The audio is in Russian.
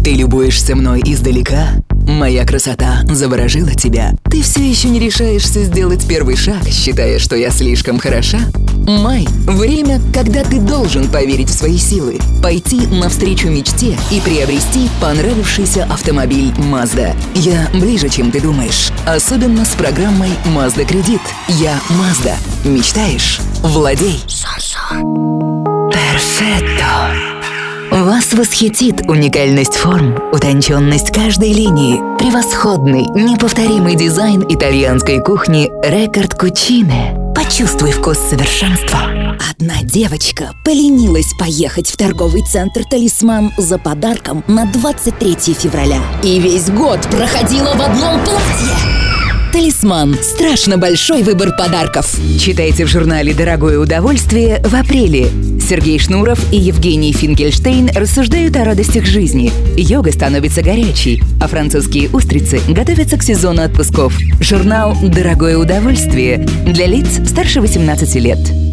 Ты любуешься мной издалека? Моя красота заворожила тебя. Ты все еще не решаешься сделать первый шаг, считая, что я слишком хороша? Май – время, когда ты должен поверить в свои силы, пойти навстречу мечте и приобрести понравившийся автомобиль Mazda. Я ближе, чем ты думаешь, особенно с программой Mazda Кредит. Я Mazda. Мечтаешь? Владей. Перфетто. Вас восхитит уникальность форм, утонченность каждой линии, превосходный, неповторимый дизайн итальянской кухни Рекорд Кучине. Почувствуй вкус совершенства. Одна девочка поленилась поехать в торговый центр «Талисман» за подарком на 23 февраля. И весь год проходила в одном платье. «Талисман» – страшно большой выбор подарков. Читайте в журнале «Дорогое удовольствие» в апреле. Сергей Шнуров и Евгений Финкельштейн рассуждают о радостях жизни. Йога становится горячей, а французские устрицы готовятся к сезону отпусков. Журнал «Дорогое удовольствие» для лиц старше 18 лет.